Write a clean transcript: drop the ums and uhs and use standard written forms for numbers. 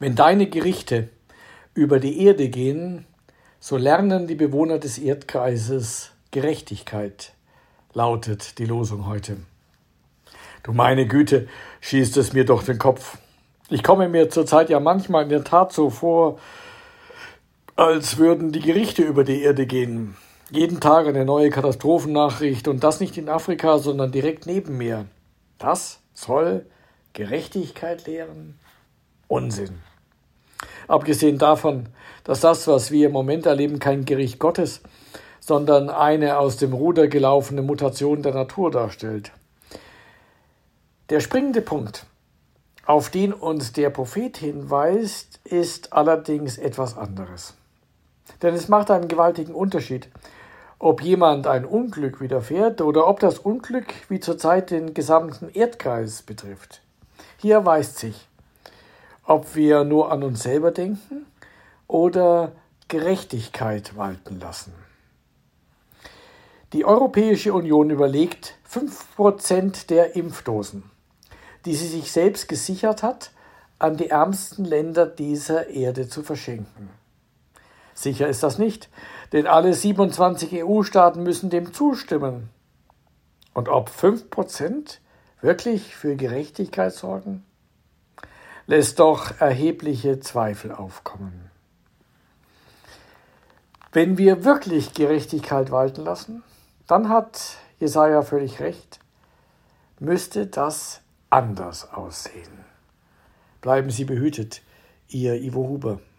Wenn deine Gerichte über die Erde gehen, so lernen die Bewohner des Erdkreises Gerechtigkeit, lautet die Losung heute. Du meine Güte, schießt es mir doch den Kopf. Ich komme mir zurzeit ja manchmal in der Tat so vor, als würden die Gerichte über die Erde gehen. Jeden Tag eine neue Katastrophennachricht und das nicht in Afrika, sondern direkt neben mir. Das soll Gerechtigkeit lehren? Unsinn. Abgesehen davon, dass das, was wir im Moment erleben, kein Gericht Gottes, sondern eine aus dem Ruder gelaufene Mutation der Natur darstellt. Der springende Punkt, auf den uns der Prophet hinweist, ist allerdings etwas anderes. Denn es macht einen gewaltigen Unterschied, ob jemand ein Unglück widerfährt oder ob das Unglück wie zurzeit den gesamten Erdkreis betrifft. Hier erweist sich, ob wir nur an uns selber denken oder Gerechtigkeit walten lassen. Die Europäische Union überlegt, 5% der Impfdosen, die sie sich selbst gesichert hat, an die ärmsten Länder dieser Erde zu verschenken. Sicher ist das nicht, denn alle 27 EU-Staaten müssen dem zustimmen. Und ob 5% wirklich für Gerechtigkeit sorgen, lässt doch erhebliche Zweifel aufkommen. Wenn wir wirklich Gerechtigkeit walten lassen, dann hat Jesaja völlig recht, müsste das anders aussehen. Bleiben Sie behütet, Ihr Ivo Huber.